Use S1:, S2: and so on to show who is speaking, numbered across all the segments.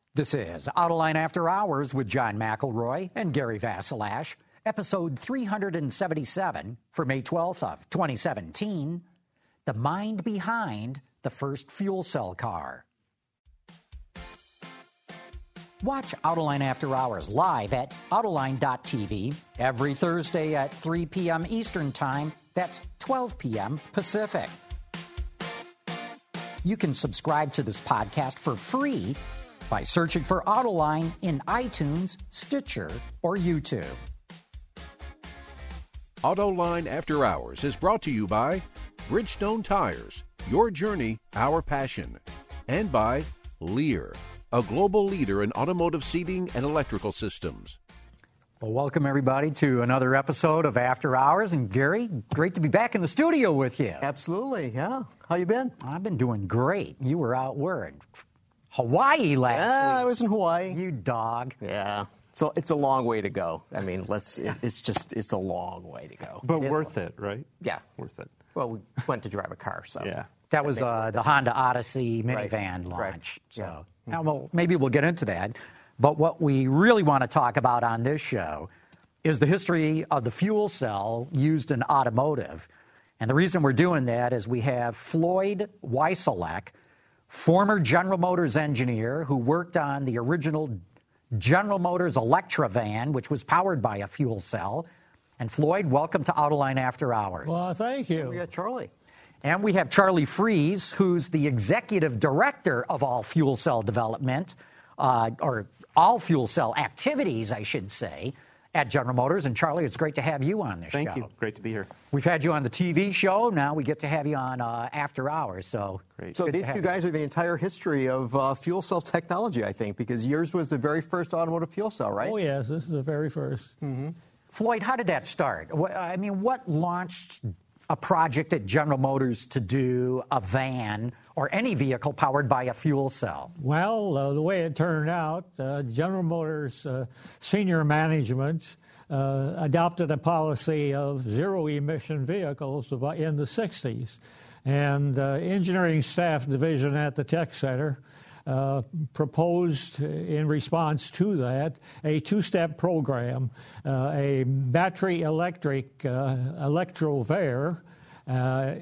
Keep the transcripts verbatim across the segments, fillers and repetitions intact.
S1: This is Autoline After Hours with John McElroy and Gary Vasilash, episode three hundred seventy-seven for May twelfth of twenty seventeen, The Mind Behind the First Fuel Cell Car. Watch Autoline After Hours live at autoline dot t v every Thursday at three p.m. Eastern Time. That's twelve p.m. Pacific. You can subscribe to this podcast for free by searching for Autoline in iTunes, Stitcher, or YouTube.
S2: Autoline After Hours is brought to you by Bridgestone Tires, your journey, our passion, and by Lear, a global leader in automotive seating and electrical systems.
S1: Well, welcome everybody to another episode of After Hours. And Gary, great to be back in the studio with you.
S3: Absolutely, yeah. How you been?
S1: I've been doing great. You were out where? Hawaii last
S3: Yeah,
S1: week.
S3: I was in Hawaii.
S1: You dog.
S3: Yeah. So it's a long way to go. I mean, let's. It, it's just it's a long way to go.
S4: But worth it, right?
S3: Yeah,
S4: Worth it.
S3: Well, we went to drive a car, so
S4: Yeah.
S1: That was uh, the Honda Odyssey
S3: Right.
S1: minivan
S3: Right.
S1: launch.
S3: Yeah.
S1: So now, well, maybe we'll get into that. But what we really want to talk about on this show is the history of the fuel cell used in automotive. And the reason we're doing that is we have Floyd Wysolek, former General Motors engineer who worked on the original General Motors Electra van, which was powered by a fuel cell. And Floyd, welcome to Autoline After Hours.
S5: Well, thank you.
S3: we got Charlie.
S1: And we have Charlie Fries, who's the executive director of all fuel cell development, uh, or all fuel cell activities, I should say, at General Motors. And Charlie, it's great to have you on this
S4: Thank
S1: show.
S4: you. Great to be here.
S1: We've had you on the T V show. Now we get to have you on uh, After Hours. So
S4: Great.
S3: So
S1: good to
S3: these
S1: have
S3: two
S1: you.
S3: guys are the entire history of uh, fuel cell technology, I think, because yours was the very first automotive fuel cell, right?
S5: Oh, yes, this is the very first.
S1: Floyd, how did that start? Wh- I mean, what launched a project at General Motors to do a van or any vehicle powered by a fuel cell?
S5: Well, uh, the way it turned out, uh, General Motors uh, senior management uh, adopted a policy of zero-emission vehicles about in the sixties. And uh, engineering staff division at the Tech Center uh, proposed in response to that a two-step program, uh, a battery electric uh, Electrovair, uh,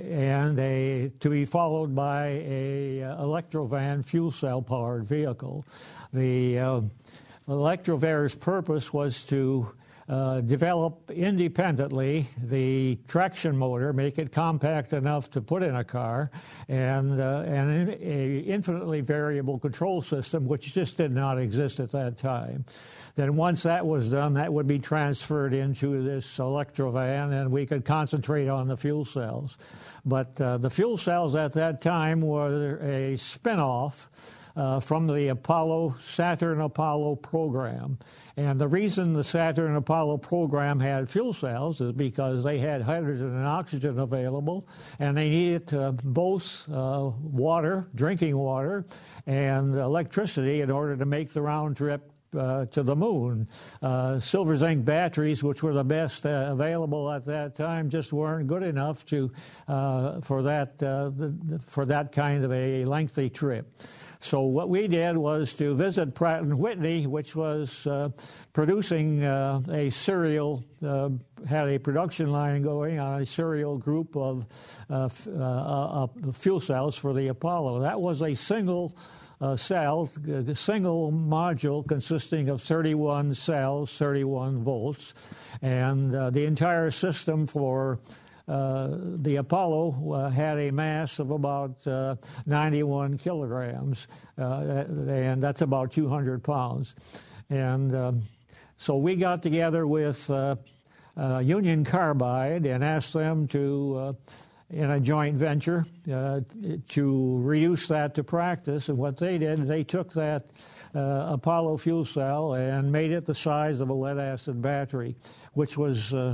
S5: and a to be followed by a uh, Electrovan fuel cell powered vehicle. The uh, Electrovair's purpose was to Uh, develop independently the traction motor, make it compact enough to put in a car, and uh, and a infinitely variable control system, which just did not exist at that time. Then once that was done, that would be transferred into this Electrovan, and we could concentrate on the fuel cells. But uh, the fuel cells at that time were a spin-off Uh, from the Apollo, Saturn Apollo program. And the reason the Saturn Apollo program had fuel cells is because they had hydrogen and oxygen available, and they needed uh, both uh, water, drinking water, and electricity in order to make the round trip Uh, to the moon. Uh, silver zinc batteries, which were the best uh, available at that time, just weren't good enough to uh, for that uh, the, for that kind of a lengthy trip. So what we did was to visit Pratt and Whitney, which was uh, producing uh, a serial, uh, had a production line going on a serial group of uh, f- uh, uh, fuel cells for the Apollo. That was a single Uh, cell, a single module consisting of thirty-one cells, thirty-one volts, and uh, the entire system for uh, the Apollo uh, had a mass of about uh, ninety-one kilograms, uh, and that's about two hundred pounds. And um, so we got together with uh, uh, Union Carbide and asked them to uh, in a joint venture uh, to reduce that to practice. And what they did, they took that uh, Apollo fuel cell and made it the size of a lead-acid battery, which was uh,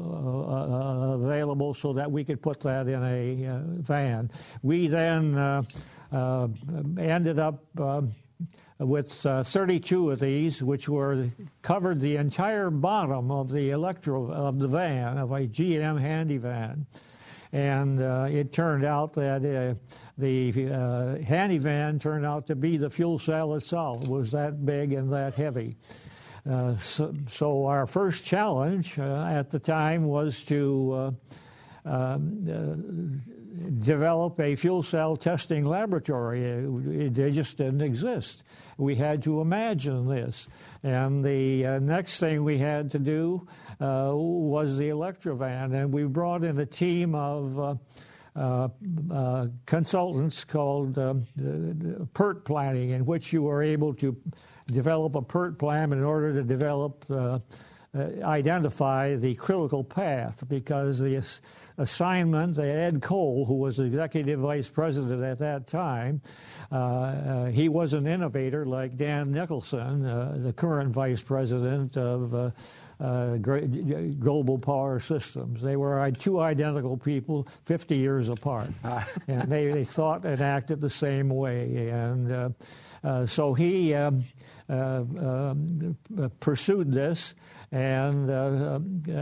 S5: uh, available so that we could put that in a uh, van. We then uh, uh, ended up uh, with uh, thirty-two of these, which were covered the entire bottom of the electro of the van, of a G M Handy van. And uh, it turned out that uh, the uh, handy van turned out to be the fuel cell itself. It was that big and that heavy. Uh, so, so our first challenge uh, at the time was to uh, um, uh, develop a fuel cell testing laboratory. It, they just didn't exist. We had to imagine this. And the uh, next thing we had to do uh, was the Electrovan. And we brought in a team of uh, uh, uh, consultants called uh, PERT planning, in which you were able to develop a PERT plan in order to develop, uh, uh, identify the critical path, because the ass- assignment, Ed Cole, who was executive vice president at that time, uh, uh, he was an innovator like Dan Nicholson, uh, the current vice president of uh, uh, Global Power Systems. They were two identical people, fifty years apart, and they, they thought and acted the same way. And uh, uh, so he um, uh, um, pursued this, and uh,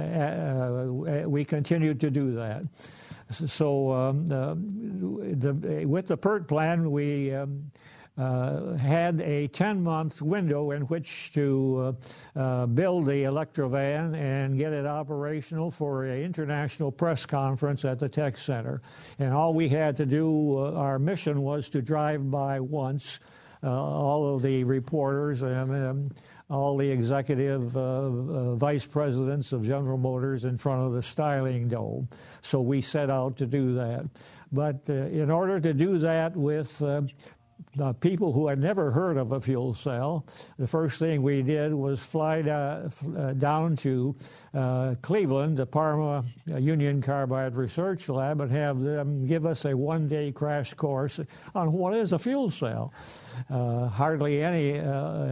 S5: uh, we continued to do that. So um, uh, the, with the PERT plan, we um, uh, had a ten-month window in which to uh, uh, build the Electrovan and get it operational for an international press conference at the Tech Center. And all we had to do, uh, our mission was to drive by once uh, all of the reporters and um, all the executive uh, uh, vice presidents of General Motors in front of the styling dome. So we set out to do that. But uh, in order to do that with uh, uh, people who had never heard of a fuel cell, the first thing we did was fly da- uh, down to uh, Cleveland, the Parma Union Carbide Research Lab, and have them give us a one-day crash course on what is a fuel cell. Uh, hardly any, uh,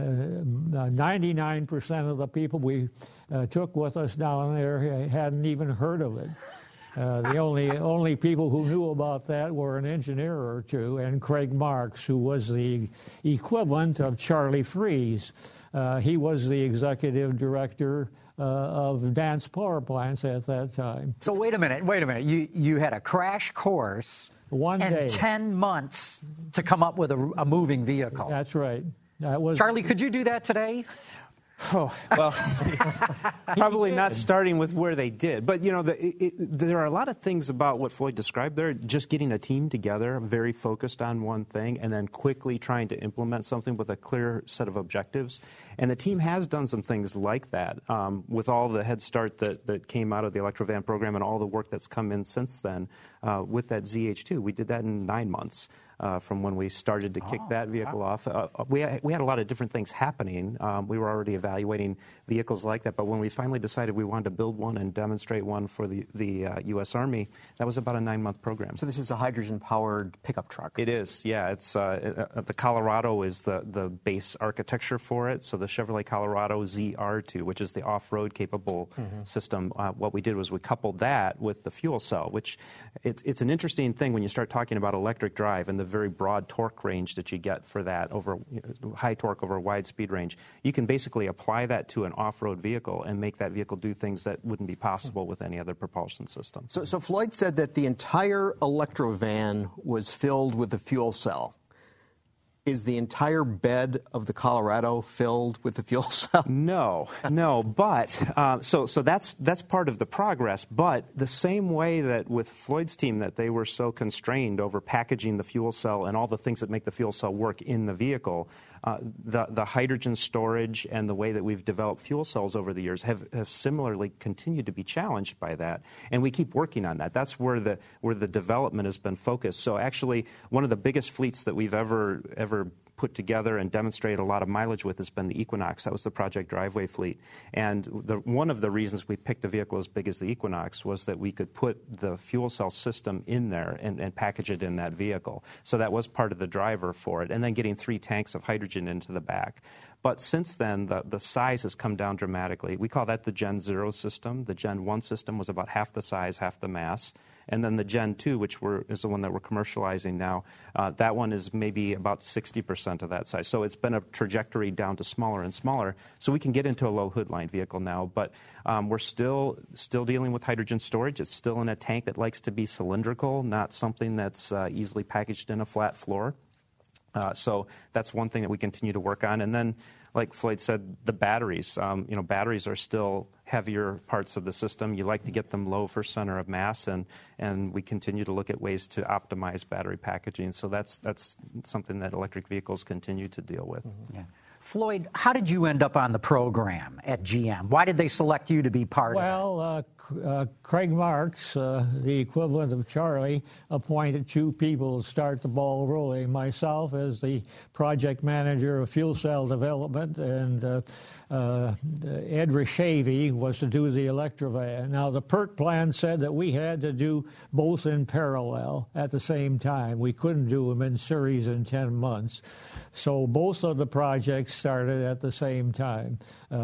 S5: ninety-nine percent of the people we uh, took with us down there hadn't even heard of it. Uh, the only only people who knew about that were an engineer or two, and Craig Marks, who was the equivalent of Charlie Fries. Uh, he was the executive director uh, of advanced power plants at that time.
S1: So wait a minute, wait a minute. You you had a crash course
S5: One
S1: and
S5: day.
S1: ten months to come up with a, a moving vehicle.
S5: That's right. That was
S1: Charlie, could you do that today?
S4: Oh, well, probably not starting with where they did. But, you know, the, it, it, there are a lot of things about what Floyd described there, just getting a team together, very focused on one thing, and then quickly trying to implement something with a clear set of objectives. And the team has done some things like that um, with all the head start that, that came out of the Electrovan program and all the work that's come in since then uh, with that Z H two. We did that in nine months. Uh, from when we started to kick oh, that vehicle wow. off. Uh, we, we had a lot of different things happening. Um, we were already evaluating vehicles like that, but when we finally decided we wanted to build one and demonstrate one for the, the uh, U S Army, that was about a nine-month program.
S3: So this is a hydrogen-powered pickup truck?
S4: It is, yeah. It's uh, uh, the Colorado is the, the base architecture for it, so the Chevrolet Colorado Z R two, which is the off-road capable mm-hmm. system, uh, what we did was we coupled that with the fuel cell, which it, it's an interesting thing when you start talking about electric drive and the very broad torque range that you get for that, over you know, high torque over wide speed range. You can basically apply that to an off-road vehicle and make that vehicle do things that wouldn't be possible with any other propulsion system.
S3: So, so Floyd said that the entire Electrovan was filled with the fuel cell. Is the entire bed of the Colorado filled with the fuel cell?
S4: No, no. But uh, so so that's that's part of the progress. But the same way that with Floyd's team that they were so constrained over packaging the fuel cell and all the things that make the fuel cell work in the vehicle, uh, the the hydrogen storage and the way that we've developed fuel cells over the years have, have similarly continued to be challenged by that. And we keep working on that. That's where the where the development has been focused. So actually, one of the biggest fleets that we've ever ever put together and demonstrated a lot of mileage with has been the Equinox. That was the Project Driveway fleet. And the, one of the reasons we picked a vehicle as big as the Equinox was that we could put the fuel cell system in there and, and package it in that vehicle. So that was part of the driver for it. And then getting three tanks of hydrogen into the back. But since then, the, the size has come down dramatically. We call that the Gen Zero system. The Gen One system was about half the size, half the mass. And then the Gen two, which we're, is the one that we're commercializing now, uh, that one is maybe about sixty percent of that size. So it's been a trajectory down to smaller and smaller. So we can get into a low hood line vehicle now, but um, we're still still dealing with hydrogen storage. It's still in a tank that likes to be cylindrical, not something that's uh, easily packaged in a flat floor. Uh, so that's one thing that we continue to work on. And then, like Floyd said, the batteries. Um, you know, batteries are still heavier parts of the system. You like to get them low for center of mass, and, and we continue to look at ways to optimize battery packaging. So that's that's something that electric vehicles continue to deal with.
S1: Mm-hmm. Yeah. Floyd, how did you end up on the program at G M? Why did they select you to be part
S5: well,
S1: of it?
S5: Well, uh, uh, Craig Marks, uh, the equivalent of Charlie, appointed two people to start the ball rolling. Myself as the project manager of fuel cell development, and uh, uh, Ed Rishavy was to do the Electrovan. Now, the PERT plan said that we had to do both in parallel at the same time. We couldn't do them in series in ten months. So both of the projects started at the same time. Uh,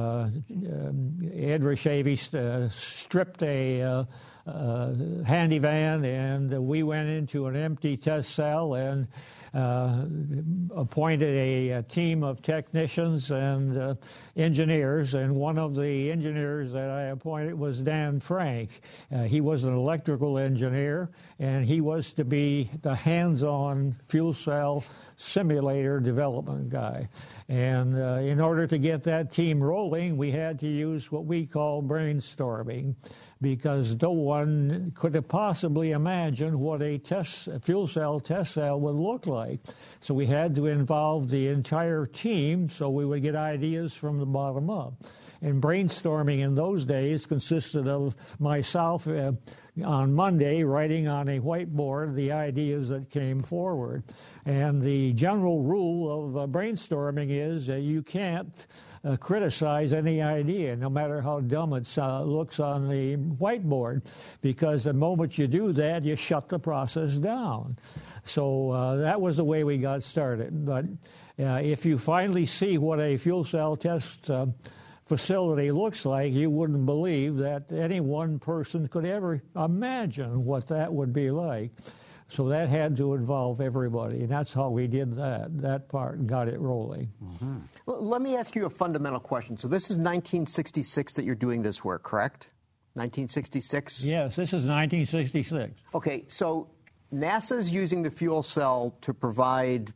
S5: um, Ed Rishavy st- uh, stripped a uh, uh, handy van, and we went into an empty test cell and uh, appointed a, a team of technicians and uh, engineers, and one of the engineers that I appointed was Dan Frank. Uh, he was an electrical engineer, and he was to be the hands-on fuel cell simulator development guy. And uh, in order to get that team rolling, we had to use what we call brainstorming, because no one could have possibly imagined what a test a fuel cell test cell would look like. So we had to involve the entire team so we would get ideas from the bottom up. And brainstorming in those days consisted of myself uh, on Monday writing on a whiteboard the ideas that came forward. And the general rule of uh, brainstorming is that you can't Uh, criticize any idea, no matter how dumb it uh, looks on the whiteboard, because the moment you do that, you shut the process down. So uh, that was the way we got started. But uh, if you finally see what a fuel cell test uh, facility looks like, you wouldn't believe that any one person could ever imagine what that would be like. So that had to involve everybody, and that's how we did that, that part, and got it rolling.
S3: Mm-hmm. Well, let me ask you a fundamental question. So this is nineteen sixty-six that you're doing this work, correct? nineteen sixty-six?
S5: Yes, this is nineteen sixty-six.
S3: Okay, so NASA's using the fuel cell to provide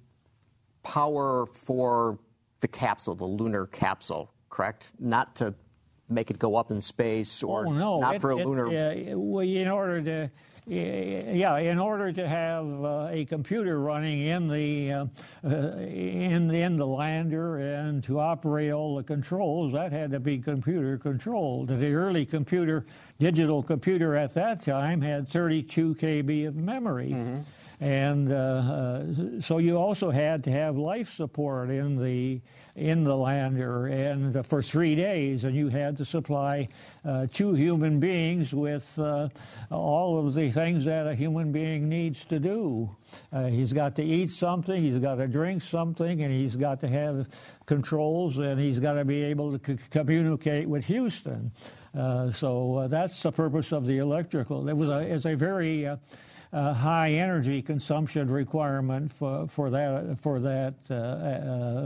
S3: power for the capsule, the lunar capsule, correct? Not to make it go up in space, or
S5: oh, no.
S3: not
S5: it,
S3: for a
S5: it,
S3: lunar...
S5: Uh, well, in order to... Yeah, in order to have uh, a computer running in the uh, uh, in in the lander and to operate all the controls, that had to be computer controlled. The early computer, digital computer at that time, had thirty-two K B of memory. Mm-hmm. And uh, uh, so you also had to have life support in the in the lander, and uh, for three days, and you had to supply uh, two human beings with uh, all of the things that a human being needs to do. Uh, he's got to eat something, he's got to drink something, and he's got to have controls, and he's got to be able to c- communicate with Houston. Uh, so uh, that's the purpose of the electrical. It was a, it's a very uh, Uh, high energy consumption requirement for for that for that uh, uh,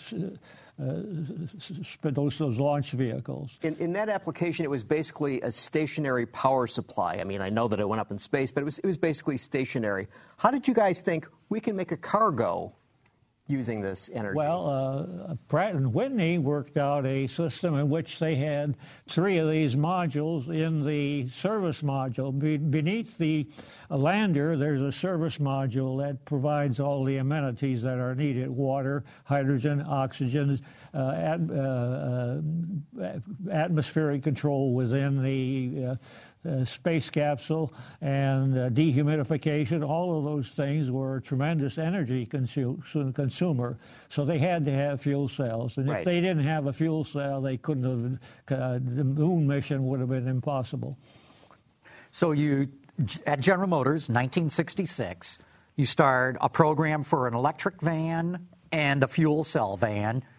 S5: uh, those, those launch vehicles.
S3: In, in that application, it was basically a stationary power supply. I mean, I know that it went up in space, but it was it was basically stationary. How did you guys think we can make a car go using this energy?
S5: Well, uh, Pratt and Whitney worked out a system in which they had three of these modules in the service module. Be- beneath the lander, there's a service module that provides all the amenities that are needed: water, hydrogen, oxygen, uh, at, uh, uh, atmospheric control within the uh, Uh, space capsule, and uh, dehumidification. All of those things were a tremendous energy consu- consumer. So they had to have fuel cells. And
S3: right.
S5: if they didn't have a fuel cell, they couldn't have, uh, the moon mission would have been impossible.
S1: So you, at General Motors, nineteen sixty-six, you start a program for an electric van and a fuel cell van.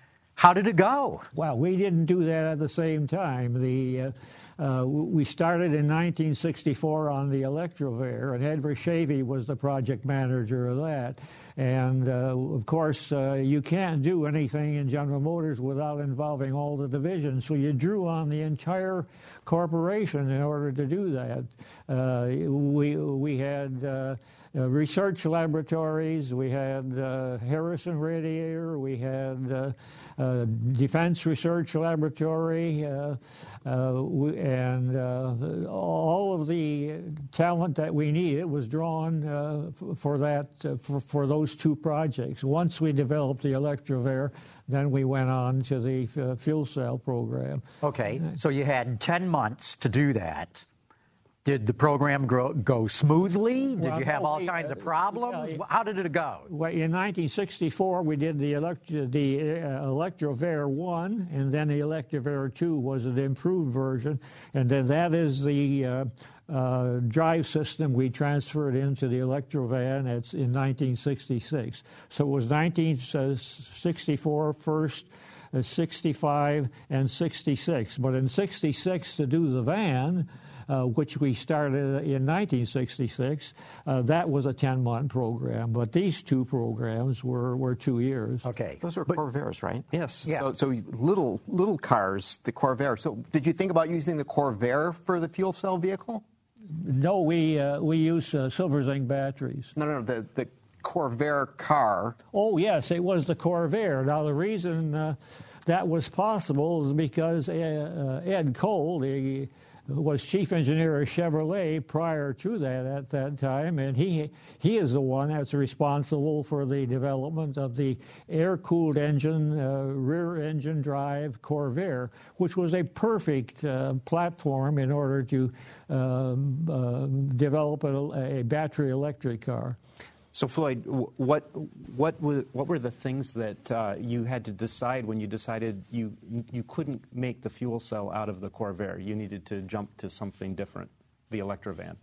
S1: How did it go?
S5: Well, we didn't do that at the same time. The uh, uh, we started in nineteen sixty-four on the Electrovare, and Ed Vershavy was the project manager of that. And, uh, of course, uh, you can't do anything in General Motors without involving all the divisions. So you drew on the entire corporation in order to do that. Uh, we, we had uh, uh, research laboratories. We had uh, Harrison Radiator. We had uh, uh, Defense Research Laboratory. Uh, uh, we, and uh, all of the talent that we needed was drawn uh, f- for that, uh, for, for those two projects. Once we developed the Electrovare, then we went on to the uh, fuel cell program.
S1: Okay, so you had ten months to do that. Did the program grow, go smoothly? Did
S5: Well,
S1: you have
S5: no,
S1: all
S5: we,
S1: kinds
S5: uh,
S1: of problems?
S5: yeah,
S1: How did it go?
S5: Well, in nineteen sixty-four, we did the, elect- the uh, Electrovare one, and then the Electrovare two was an improved version, and then that is the uh, uh, drive system we transferred into the Electrovan. It's in nineteen sixty-six. So it was nineteen sixty-four first, uh, sixty-five, and sixty-six. But in sixty-six, to do the van, Uh, which we started in nineteen sixty-six. Uh, that was a ten-month program, but these two programs were, were two years.
S1: Okay.
S3: Those are Corvairs, right?
S4: Yes.
S1: Yeah.
S3: So, so little little cars, the Corvair. So did you think about using the Corvair for the fuel cell vehicle?
S5: No, we uh, we use uh, silver zinc batteries.
S3: No, no, no. The the Corvair car.
S5: Oh, yes, it was the Corvair. Now, the reason uh, that was possible is because uh, Ed Cole, the was chief engineer of Chevrolet prior to that at that time, and he he is the one that's responsible for the development of the air-cooled engine, uh, rear-engine drive Corvair, which was a perfect uh, platform in order to um, uh, develop a, a battery electric car.
S4: So, Floyd, what what were what were the things that uh, you had to decide when you decided you you couldn't make the fuel cell out of the Corvair? You needed to jump to something different, the Electrovan.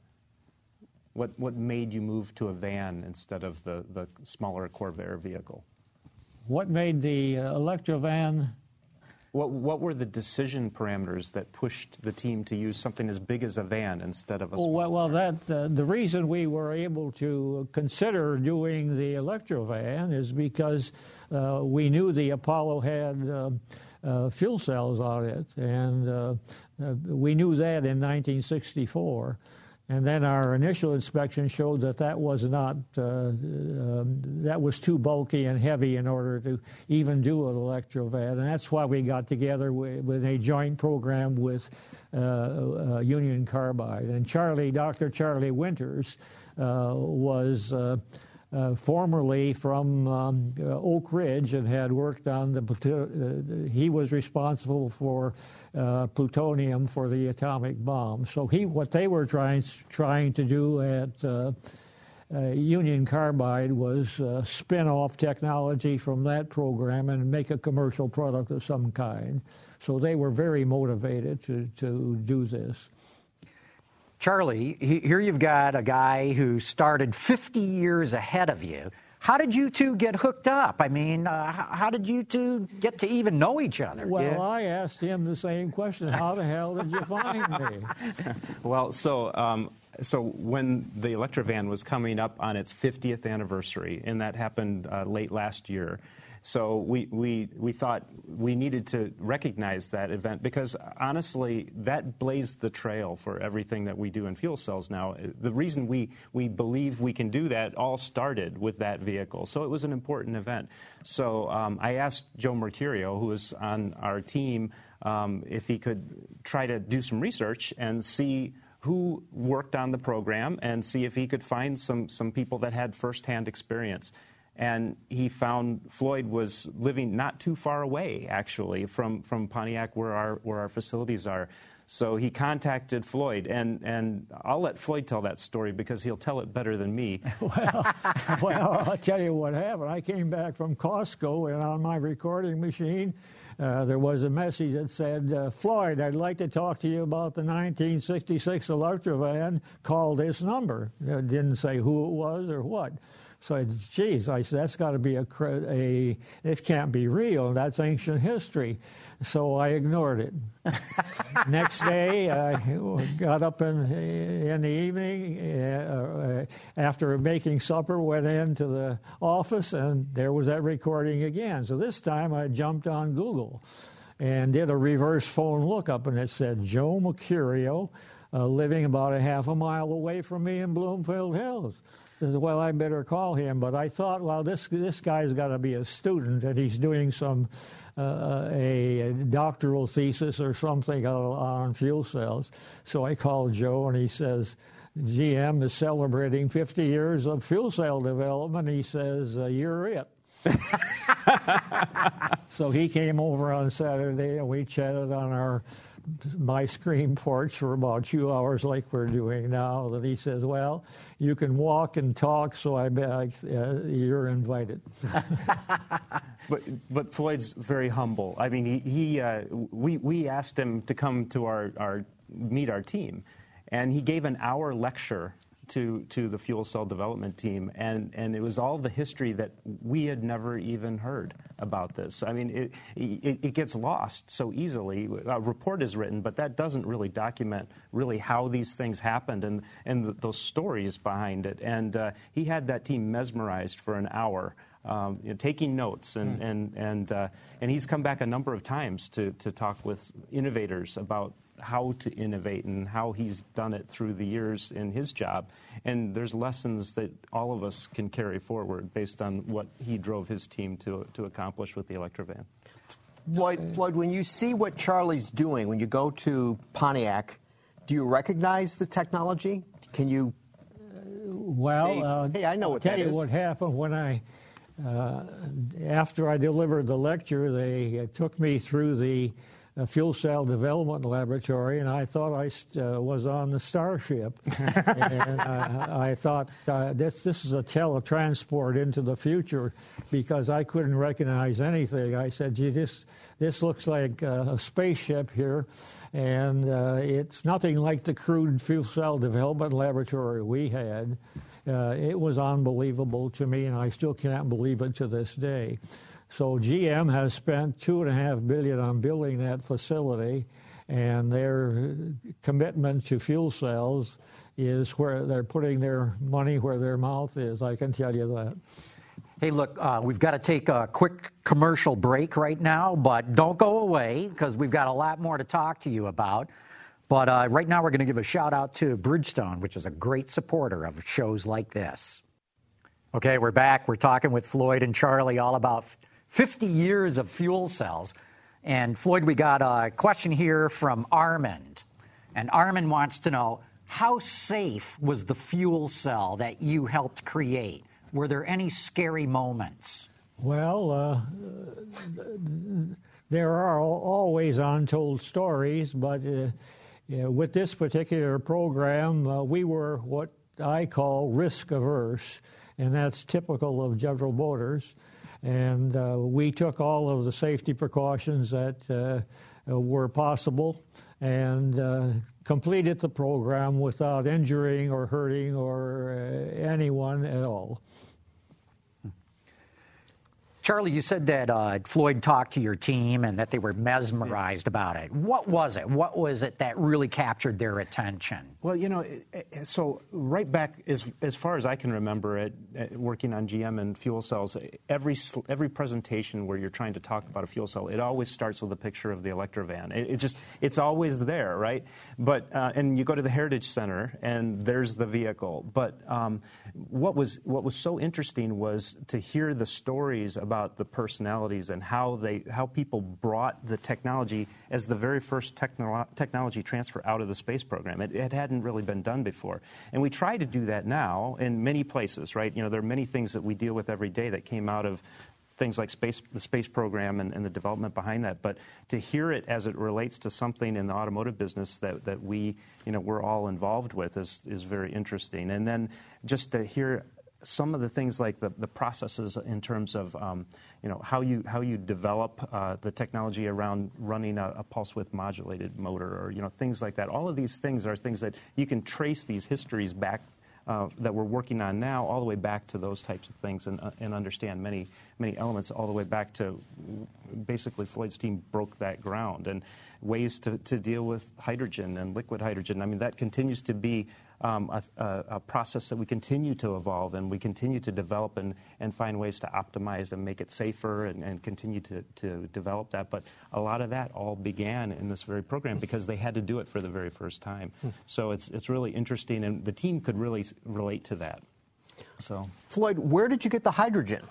S4: What what made you move to a van instead of the, the smaller Corvair vehicle?
S5: What made the uh, Electrovan?
S4: What what were the decision parameters that pushed the team to use something as big as a van instead of a
S5: Oh,
S4: small?
S5: well, well, that uh, the reason we were able to consider doing the Electrovan is because uh, we knew the Apollo had uh, uh, fuel cells on it, and uh, uh, we knew that in nineteen sixty-four. And then our initial inspection showed that that was not, uh, um, that was too bulky and heavy in order to even do an Electrovan. And that's why we got together with, with a joint program with uh, uh, Union Carbide. And Charlie, Doctor Charlie Winters, uh, was uh, uh, formerly from um, uh, Oak Ridge and had worked on the, uh, he was responsible for Uh, plutonium for the atomic bomb. So he, what they were trying trying to do at uh, uh, Union Carbide was uh, spin off technology from that program and make a commercial product of some kind. So they were very motivated to to do this.
S1: Charlie, he, here you've got a guy who started fifty years ahead of you. How did you two get hooked up? I mean, uh, how, how did you two get to even know each other?
S5: Well,
S4: Yeah.
S5: I asked him the same question. How the hell did you find me?
S4: Well, so um, so when the Electrovan was coming up on its fiftieth anniversary, and that happened uh, late last year, so we, we we thought we needed to recognize that event because honestly, that blazed the trail for everything that we do in fuel cells now. The reason we, we believe we can do that all started with that vehicle, so it was an important event. So um, I asked Joe Mercurio, who was on our team, um, if he could try to do some research and see who worked on the program and see if he could find some, some people that had firsthand experience. And he found Floyd was living not too far away, actually, from, from Pontiac, where our where our facilities are. So he contacted Floyd, and, and I'll let Floyd tell that story because he'll tell it better than me.
S5: Well, well, I'll tell you what happened. I came back from Costco, and on my recording machine, uh, there was a message that said, uh, Floyd, I'd like to talk to you about the nineteen sixty-six Electrovan. Call this number. It didn't say who it was or what. So I said, geez, I said, that's got to be a, a, it can't be real. That's ancient history. So I ignored it. Next day, I got up in, in the evening, uh, after making supper, went into the office, and there was that recording again. So this time I jumped on Google and did a reverse phone lookup, and it said Joe Mercurio, uh, living about a half a mile away from me in Bloomfield Hills. I said, well, I better call him. But I thought, well, this this guy's got to be a student, and he's doing some uh, a doctoral thesis or something on fuel cells. So I called Joe, and he says, G M is celebrating fifty years of fuel cell development. He says, uh, you're it. So he came over on Saturday, and we chatted on our my screen porch for about two hours like we're doing now. And he says, well, you can walk and talk, so I bet uh, you're invited.
S4: But, but Floyd's very humble. I mean, he, he uh, we, we asked him to come to our, our meet our team, and he gave an hour lecture to to the fuel cell development team, and, and it was all the history that we had never even heard about this. I mean, it, it, it gets lost so easily. A report is written, but that doesn't really document really how these things happened and, and the, those stories behind it. And uh, he had that team mesmerized for an hour, um, you know, taking notes, and, mm. and, and, uh, and he's come back a number of times to, to talk with innovators about how to innovate and how he's done it through the years in his job. And there's lessons that all of us can carry forward based on what he drove his team to to accomplish with the Electrovan.
S3: Floyd, Floyd, when you see what Charlie's doing, when you go to Pontiac, do you recognize the technology? Can you
S5: Well,
S3: say,
S5: uh,
S3: hey, I know
S5: I'll
S3: what
S5: tell
S3: that
S5: you
S3: is.
S5: what happened when I, uh, after I delivered the lecture, they uh, took me through the uh, fuel cell development laboratory, and I thought I uh, was on the Starship. And I, I thought uh, this this is a teletransport into the future, because I couldn't recognize anything. I said, gee, this, this looks like uh, a spaceship here, and uh, it's nothing like the crude fuel cell development laboratory we had. Uh, it was unbelievable to me, and I still can't believe it to this day. So G M has spent two and a half billion dollars on building that facility, and their commitment to fuel cells is where they're putting their money where their mouth is. I can tell you that.
S1: Hey, look, uh, we've got to take a quick commercial break right now, but don't go away, because we've got a lot more to talk to you about. But uh, right now we're going to give a shout out to Bridgestone, which is a great supporter of shows like this. Okay, we're back. We're talking with Floyd and Charlie all about fifty years of fuel cells. And Floyd, we got a question here from Armand. And Armand wants to know, how safe was the fuel cell that you helped create? Were there any scary moments?
S5: Well, uh, there are always untold stories, but uh, yeah, with this particular program, uh, we were what I call risk averse, and that's typical of General Motors. And uh, we took all of the safety precautions that uh, were possible and uh, completed the program without injuring or hurting or uh, anyone at all.
S1: Charlie, you said that uh, Floyd talked to your team and that they were mesmerized about it. What was it? What was it that really captured their attention?
S4: Well, you know, so right back as as far as I can remember it, working on G M and fuel cells, every every presentation where you're trying to talk about a fuel cell, it always starts with a picture of the Electrovan. It, it just it's always there, right? But uh, and you go to the Heritage Center and there's the vehicle. But um, what was what was so interesting was to hear the stories about the personalities and how they how people brought the technology as the very first technolo- technology transfer out of the space program. It, it hadn't really been done before, and we try to do that now in many places. Right? You know, there are many things that we deal with every day that came out of things like space, the space program and, and the development behind that. But to hear it as it relates to something in the automotive business that, that we, you know, we're all involved with is is very interesting. And then just to hear some of the things like the, the processes in terms of um, you know how you how you develop uh, the technology around running a, a pulse width modulated motor, or you know things like that. All of these things are things that you can trace these histories back uh, that we're working on now, all the way back to those types of things, and, uh, and understand many many elements, all the way back to basically Floyd's team broke that ground, and ways to, to deal with hydrogen and liquid hydrogen. I mean, that continues to be um, a, a, a process that we continue to evolve, and we continue to develop and, and find ways to optimize and make it safer, and, and continue to, to develop that. But a lot of that all began in this very program because they had to do it for the very first time. Hmm. So it's it's really interesting, and the team could really relate to that. So,
S3: Floyd, where did you get the hydrogen?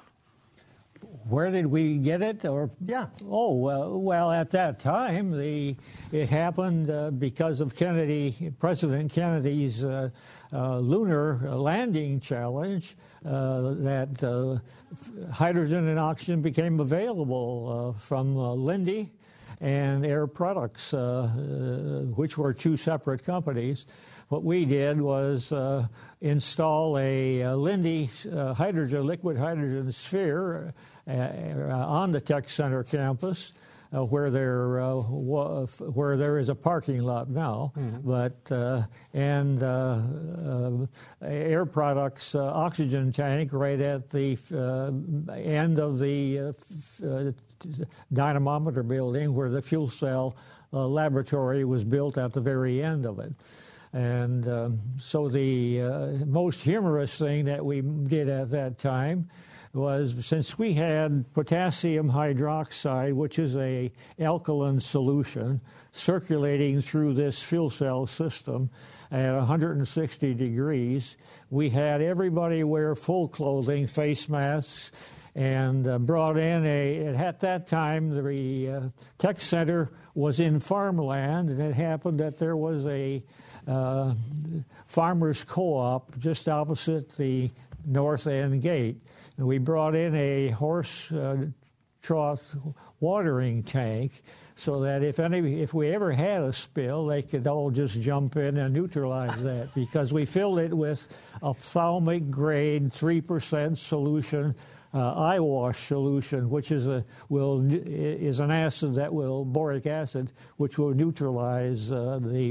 S5: Where did we get it? Or
S3: yeah.
S5: Oh well, well at that time, the it happened uh, because of Kennedy, President Kennedy's uh, uh, lunar landing challenge. Uh, that uh, hydrogen and oxygen became available uh, from uh, Linde and Air Products, uh, uh, which were two separate companies. What we did was uh, install a, a Linde uh, hydrogen, liquid hydrogen sphere uh, uh, on the Tech Center campus, uh, where there uh, wa- where there is a parking lot now. Mm-hmm. But uh, and uh, uh, Air Products uh, oxygen tank right at the uh, end of the uh, f- uh, dynamometer building, where the fuel cell uh, laboratory was built at the very end of it. And um, so the uh, most humorous thing that we did at that time was, since we had potassium hydroxide, which is a alkaline solution, circulating through this fuel cell system at one hundred sixty degrees, we had everybody wear full clothing, face masks, and uh, brought in a, at that time, the uh, Tech Center was in farmland, and it happened that there was a Uh, farmers co-op just opposite the north end gate. And we brought in a horse uh, trough watering tank so that if any, if we ever had a spill, they could all just jump in and neutralize that, because we filled it with ophthalmic grade three percent solution, uh, eye wash solution, which is a will is an acid that will boric acid, which will neutralize uh, the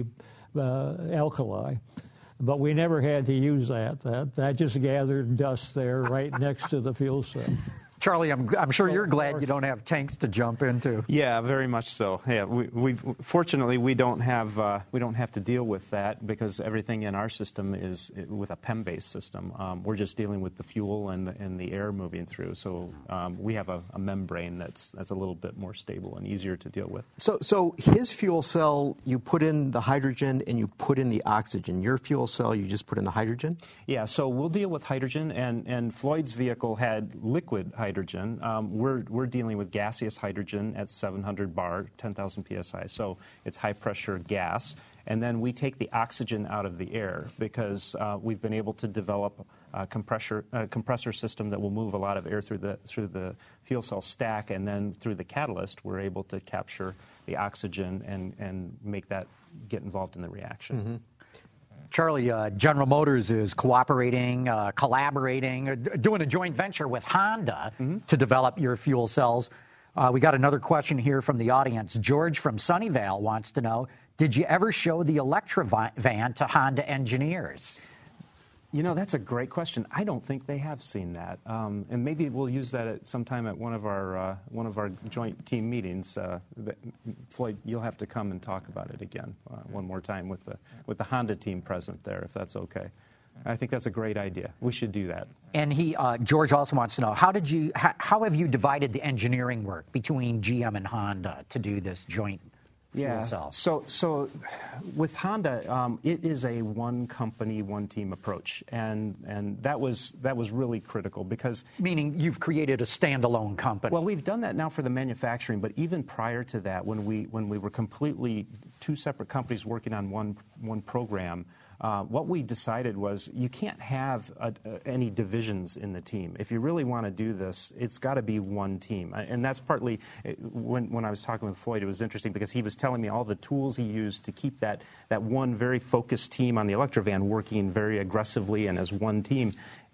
S5: Uh, alkali. But we never had to use that. That that just gathered dust there right next to the fuel cell.
S1: Charlie, I'm, I'm sure you're glad you don't have tanks to jump into.
S4: Yeah, very much so. Yeah, we, we fortunately we don't have uh, we don't have to deal with that, because everything in our system is with a P E M-based system. Um, we're just dealing with the fuel and the, and the air moving through. So um, we have a, a membrane that's that's a little bit more stable and easier to deal with.
S3: So, so his fuel cell, you put in the hydrogen and you put in the oxygen. Your fuel cell, you just put in the hydrogen?
S4: Yeah. So we'll deal with hydrogen, and and Floyd's vehicle had liquid hydrogen. Hydrogen. Um, we're we're dealing with gaseous hydrogen at seven hundred bar, ten thousand P S I. So it's high pressure gas, and then we take the oxygen out of the air, because uh, we've been able to develop a compressor a compressor system that will move a lot of air through the through the fuel cell stack, and then through the catalyst we're able to capture the oxygen and and make that get involved in the reaction.
S3: Mm-hmm.
S1: Charlie, uh, General Motors is cooperating, uh, collaborating, uh, doing a joint venture with Honda mm-hmm. to develop your fuel cells. Uh, we got another question here from the audience. George from Sunnyvale wants to know, did you ever show the Electravan to Honda engineers?
S4: You know, that's a great question. I don't think they have seen that, um, and maybe we'll use that at sometime at one of our uh, one of our joint team meetings. Uh, that, Floyd, you'll have to come and talk about it again uh, one more time with the with the Honda team present there, if that's okay. I think that's a great idea. We should do that.
S1: And he, uh, George, also wants to know, how did you how, how have you divided the engineering work between G M and Honda to do this joint?
S4: Yeah. So, so with Honda, um, it is a one company, one team approach, and and that was that was really critical, because
S1: meaning you've created a standalone company.
S4: Well, we've done that now for the manufacturing, but even prior to that, when we when we were completely two separate companies working on one one program. Uh, what we decided was you can't have a, a, any divisions in the team. If you really want to do this, it's got to be one team. And that's partly, when, when I was talking with Floyd, it was interesting because he was telling me all the tools he used to keep that, that one very focused team on the Electravan working very aggressively and as one team.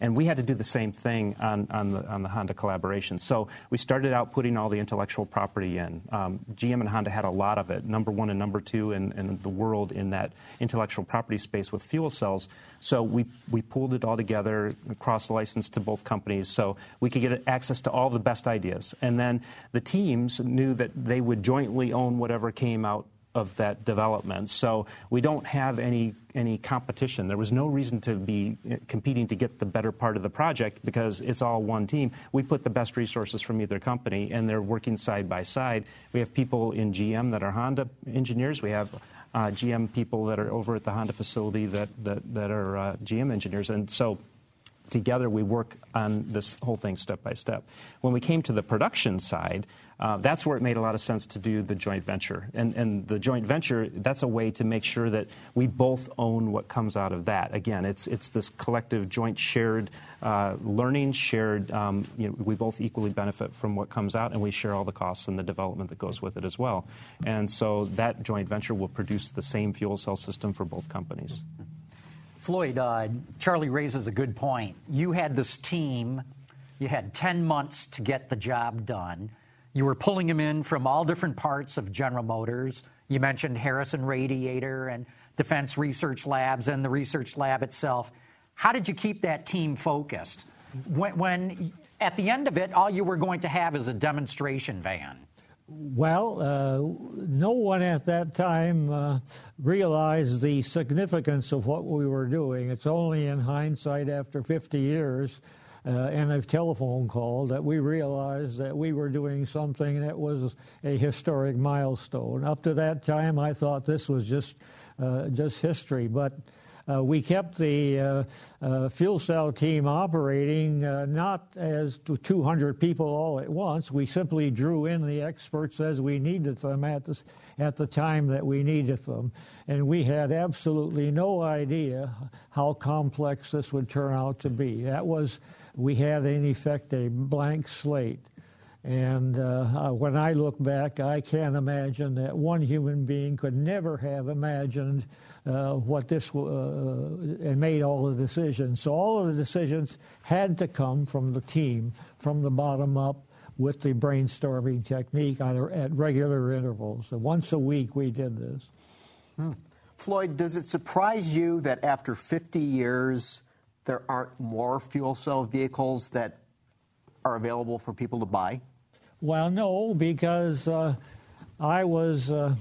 S4: And we had to do the same thing on, on, the, on the Honda collaboration. So we started out putting all the intellectual property in. Um, G M and Honda had a lot of it, number one and number two in, in the world in that intellectual property space with fuel cells. So we, we pulled it all together, cross-licensed to both companies, so we could get access to all the best ideas. And then the teams knew that they would jointly own whatever came out of that development. So we don't have any any competition. There was no reason to be competing to get the better part of the project because it's all one team. We put the best resources from either company, and they're working side by side. We have people in G M that are Honda engineers. We have uh, G M people that are over at the Honda facility that, that, that are uh, G M engineers. And so together we work on this whole thing step by step. When we came to the production side, uh, that's where it made a lot of sense to do the joint venture. And, and the joint venture, that's a way to make sure that we both own what comes out of that. Again, it's it's this collective, joint, shared uh, learning, shared, um, you know, we both equally benefit from what comes out, and we share all the costs and the development that goes with it as well. And so that joint venture will produce the same fuel cell system for both companies.
S1: Floyd, uh, Charlie raises a good point. You had this team. You had ten months to get the job done. You were pulling them in from all different parts of General Motors. You mentioned Harrison Radiator and Defense Research Labs and the research lab itself. How did you keep that team focused when, when at the end of it, all you were going to have is a demonstration van?
S5: Well, uh, no one at that time uh, realized the significance of what we were doing. It's only in hindsight, after fifty years uh, and a telephone call, that we realized that we were doing something that was a historic milestone. Up to that time, I thought this was just uh, just history, but Uh, we kept the uh, uh, fuel cell team operating uh, not as to two hundred people all at once. We simply drew in the experts as we needed them at the, at the time that we needed them. And we had absolutely no idea how complex this would turn out to be. That was, we had in effect a blank slate. And uh, when I look back, I can't imagine that one human being could never have imagined uh, what this uh, and made all the decisions. So all of the decisions had to come from the team, from the bottom up, with the brainstorming technique on a, at regular intervals. So once a week we did this.
S3: Hmm. Floyd, does it surprise you that after fifty years there aren't more fuel cell vehicles that are available for people to buy?
S5: Well, no, because uh, I was, uh,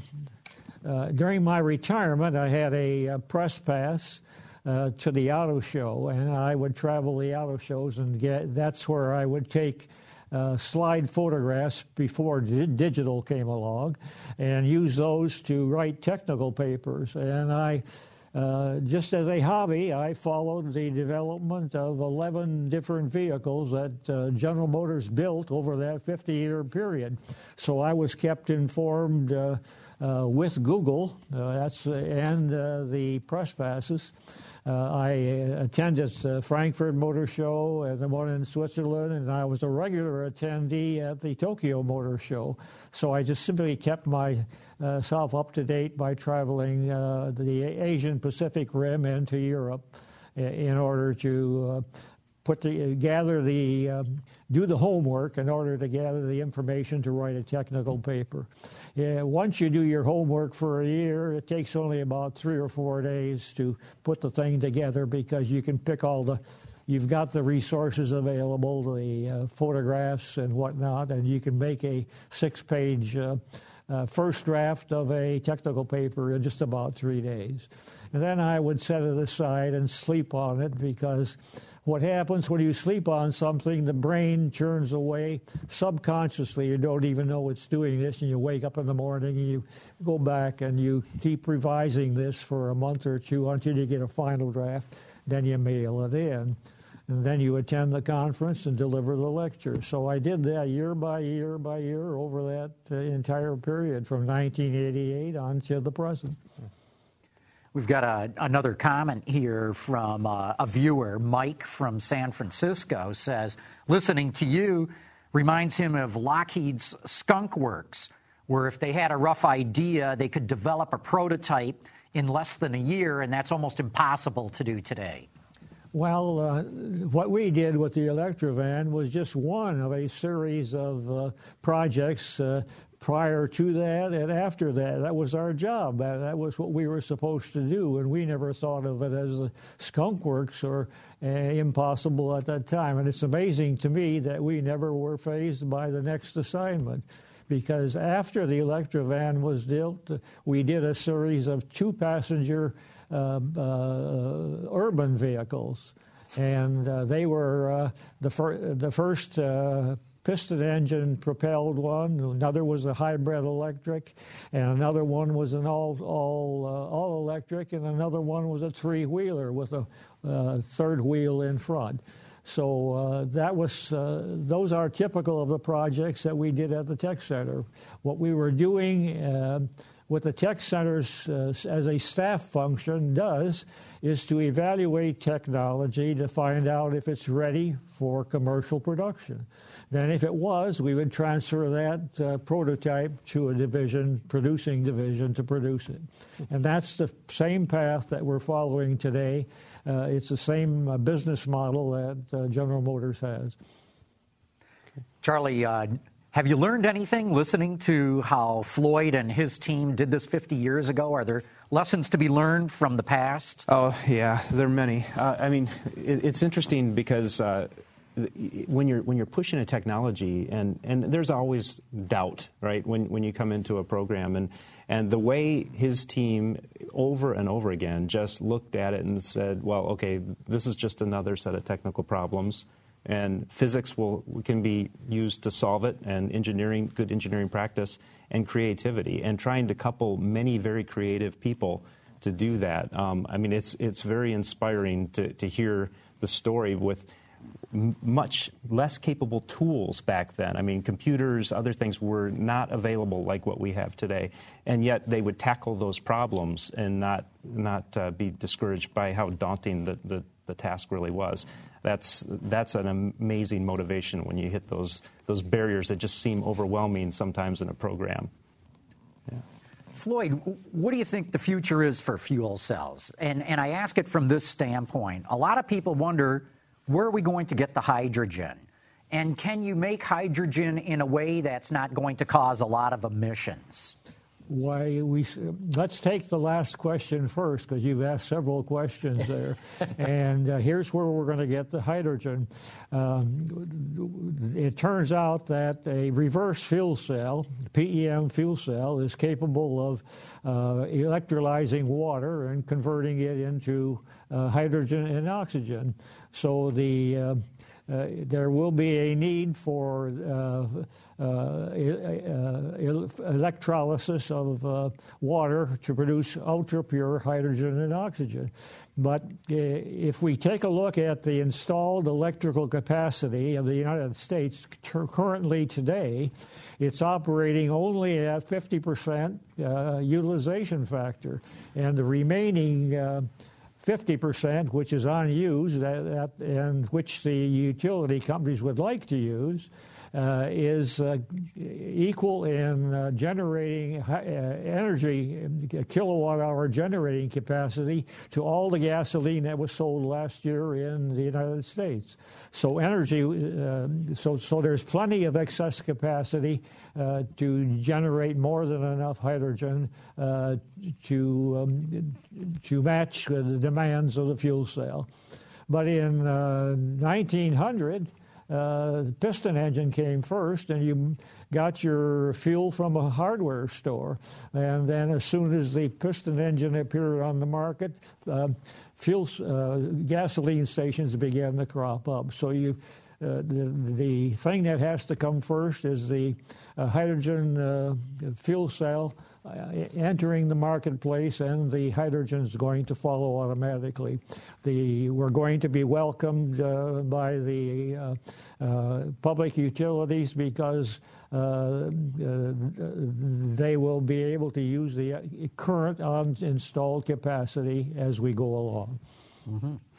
S5: uh, during my retirement, I had a, a press pass uh, to the auto show, and I would travel the auto shows, and get, that's where I would take uh, slide photographs before di- digital came along and use those to write technical papers. And I Uh, just as a hobby, I followed the development of eleven different vehicles that uh, General Motors built over that fifty-year period. So I was kept informed uh, uh, with Google uh, that's, uh, and uh, the press passes. Uh, I attended the Frankfurt Motor Show and the one in Switzerland, and I was a regular attendee at the Tokyo Motor Show. So I just simply kept myself up to date by traveling uh, the Asian Pacific Rim into Europe in order to uh, put the, gather the, um, do the homework in order to gather the information to write a technical paper. Yeah, once you do your homework for a year, it takes only about three or four days to put the thing together because you can pick all the, you've got the resources available, the uh, photographs and whatnot, and you can make a six-page uh, uh, first draft of a technical paper in just about three days. And then I would set it aside and sleep on it because what happens when you sleep on something, the brain churns away subconsciously. You don't even know it's doing this, and you wake up in the morning and you go back and you keep revising this for a month or two until you get a final draft. Then you mail it in. And then you attend the conference and deliver the lecture. So I did that year by year by year over that uh, entire period from nineteen eighty-eight on to the present.
S1: We've got a, another comment here from uh, a viewer. Mike from San Francisco says, listening to you reminds him of Lockheed's Skunk Works, where if they had a rough idea, they could develop a prototype in less than a year, and that's almost impossible to do today.
S5: Well, uh, what we did with the Electrovan was just one of a series of uh, projects uh, prior to that and after that. That was our job. That, that was what we were supposed to do, and we never thought of it as a skunk works or uh, impossible at that time. And it's amazing to me that we never were fazed by the next assignment, because after the Electrovan was built, we did a series of two-passenger Uh, uh, urban vehicles, and uh, they were uh, the, fir- the first uh, piston engine propelled one. Another was a hybrid electric, and another one was an all all uh, all electric, and another one was a three wheeler with a uh, third wheel in front. So uh, that was uh, those are typical of the projects that we did at the Tech Center. What we were doing Uh, what the Tech Centers, uh, as a staff function, does is to evaluate technology to find out if it's ready for commercial production. Then if it was, we would transfer that uh, prototype to a division, producing division, to produce it. And that's the same path that we're following today. Uh, it's the same uh, business model that uh, General Motors has.
S1: Charlie, uh, have you learned anything listening to how Floyd and his team did this fifty years ago? Are there lessons to be learned from the past?
S4: Oh, yeah, there are many. Uh, I mean, it, it's interesting because uh, when you're when you're pushing a technology, and, and there's always doubt, right, when, when you come into a program. And, and the way his team over and over again just looked at it and said, well, okay, this is just another set of technical problems, and physics will can be used to solve it, and engineering, good engineering practice, and creativity, and trying to couple many very creative people to do that. Um, I mean, it's it's very inspiring to, to hear the story with m- much less capable tools back then. I mean, computers, other things were not available like what we have today, and yet they would tackle those problems and not not uh, be discouraged by how daunting the, the, the task really was. That's that's an amazing motivation when you hit those those barriers that just seem overwhelming sometimes in a program. Yeah.
S1: Floyd, what do you think the future is for fuel cells? And and I ask it from this standpoint. A lot of people wonder, where are we going to get the hydrogen? And can you make hydrogen in a way that's not going to cause a lot of emissions?
S5: Why we let's take the last question first, because you've asked several questions there. And uh, here's where we're going to get the hydrogen. Um, it turns out that a reverse fuel cell, P E M fuel cell, is capable of uh, electrolyzing water and converting it into uh, hydrogen and oxygen. So the uh, Uh, there will be a need for uh, uh, uh, electrolysis of uh, water to produce ultra-pure hydrogen and oxygen. But uh, if we take a look at the installed electrical capacity of the United States currently today, it's operating only at fifty percent uh, utilization factor, and the remaining uh, fifty percent, which is unused, that, that, and which the utility companies would like to use, uh, is uh, equal in uh, generating uh, energy, kilowatt-hour generating capacity to all the gasoline that was sold last year in the United States. So energy, uh, so so there's plenty of excess capacity uh, to generate more than enough hydrogen uh, to um, to match the demands of the fuel cell. But in uh, nineteen hundred, uh, the piston engine came first, and you got your fuel from a hardware store. And then as soon as the piston engine appeared on the market, uh, fuel uh, gasoline stations began to crop up. So you, uh, the, the thing that has to come first is the uh, hydrogen uh, fuel cell uh, entering the marketplace, and the hydrogen is going to follow automatically. The, we're going to be welcomed uh, by the uh, uh, public utilities because uh, uh, they will be able to use the current uninstalled capacity as we go along.
S4: Mm-hmm.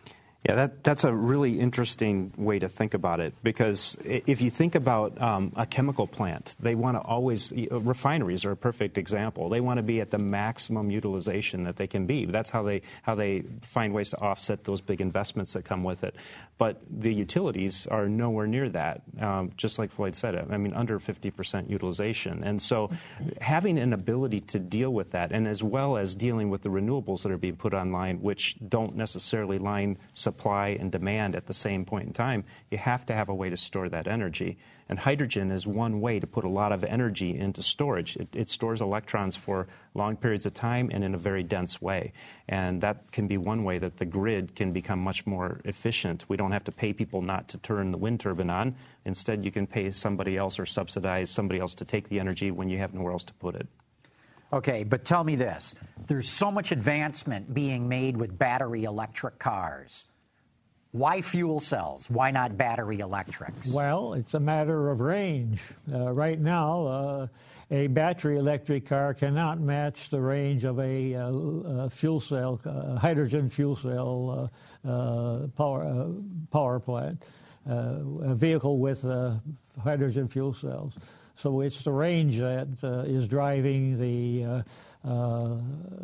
S4: Yeah, that, that's a really interesting way to think about it, because if you think about um, a chemical plant, they want to always, refineries are a perfect example. They want to be at the maximum utilization that they can be. That's how they how they find ways to offset those big investments that come with it. But the utilities are nowhere near that, um, just like Floyd said, I mean, under fifty percent utilization. And so having an ability to deal with that, and as well as dealing with the renewables that are being put online, which don't necessarily line supply and demand at the same point in time, you have to have a way to store that energy. And hydrogen is one way to put a lot of energy into storage. It, it stores electrons for long periods of time and in a very dense way. And that can be one way that the grid can become much more efficient. We don't have to pay people not to turn the wind turbine on. Instead, you can pay somebody else or subsidize somebody else to take the energy when you have nowhere else to put it.
S1: Okay, but tell me this. There's so much advancement being made with battery electric cars. Why fuel cells? Why not battery electrics?
S5: Well, it's a matter of range. Uh, right now, uh, a battery electric car cannot match the range of a, uh, uh, fuel cell, uh, hydrogen fuel cell uh, uh, power, uh, power plant, uh, a vehicle with uh, hydrogen fuel cells. So it's the range that uh, is driving the uh, uh,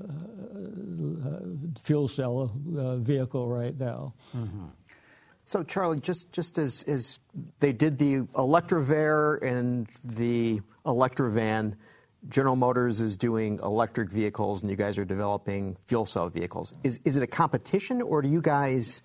S5: fuel cell uh, vehicle right now.
S1: Mm-hmm.
S3: So, Charlie, just, just as, as they did the Electrovare and the Electrovan, General Motors is doing electric vehicles, and you guys are developing fuel cell vehicles. Is, is it a competition, or do you guys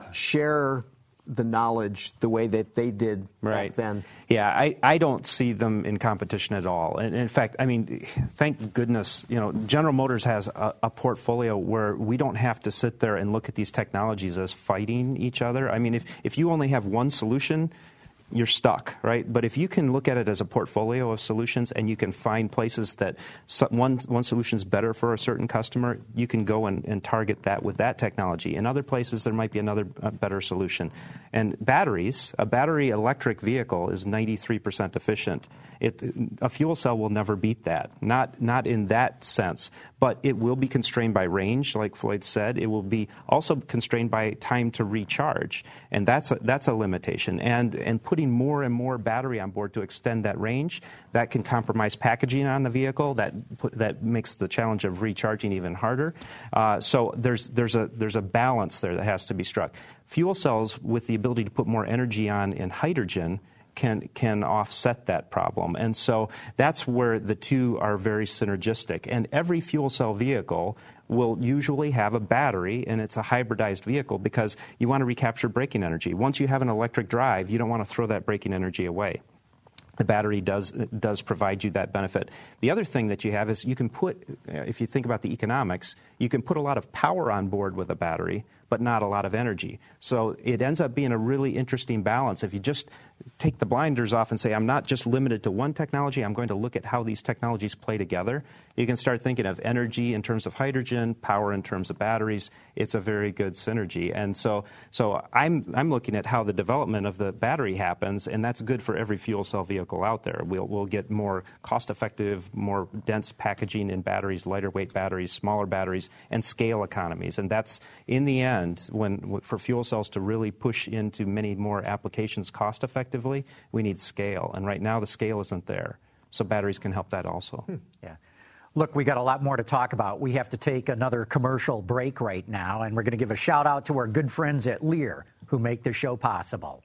S3: share the knowledge the way that they did
S4: right.
S3: back then?
S4: Yeah, I, I don't see them in competition at all. And in fact, I mean, thank goodness, you know, General Motors has a, a portfolio where we don't have to sit there and look at these technologies as fighting each other. I mean, if, if you only have one solution, you're stuck, right? But if you can look at it as a portfolio of solutions and you can find places that one one solution is better for a certain customer, you can go and, and target that with that technology. In other places, there might be another uh, better solution. And batteries, a battery electric vehicle is ninety-three percent efficient. It, a fuel cell will never beat that, not not in that sense. But it will be constrained by range, like Floyd said. It will be also constrained by time to recharge, and that's a, that's a limitation. And and putting more and more battery on board to extend that range, that can compromise packaging on the vehicle. That put, that makes the challenge of recharging even harder. Uh, so there's there's a there's a balance there that has to be struck. Fuel cells with the ability to put more energy on in hydrogen can can offset that problem. And so that's where the two are very synergistic. And every fuel cell vehicle will usually have a battery, and it's a hybridized vehicle because you want to recapture braking energy. Once you have an electric drive, you don't want to throw that braking energy away. The battery does does provide you that benefit. The other thing that you have is you can put, if you think about the economics, you can put a lot of power on board with a battery, but not a lot of energy. So it ends up being a really interesting balance. If you just take the blinders off and say, I'm not just limited to one technology, I'm going to look at how these technologies play together, you can start thinking of energy in terms of hydrogen, power in terms of batteries. It's a very good synergy. And so so I'm I'm looking at how the development of the battery happens, and that's good for every fuel cell vehicle out there. We'll, we'll get more cost-effective, more dense packaging in batteries, lighter weight batteries, smaller batteries, and scale economies. And that's, in the end, when for fuel cells to really push into many more applications cost-effectively, we need scale. And right now the scale isn't there. So batteries can help that also.
S1: Hmm. Yeah. Look, we got a lot more to talk about. We have to take another commercial break right now, and we're going to give a shout out to our good friends at Lear who make the show possible.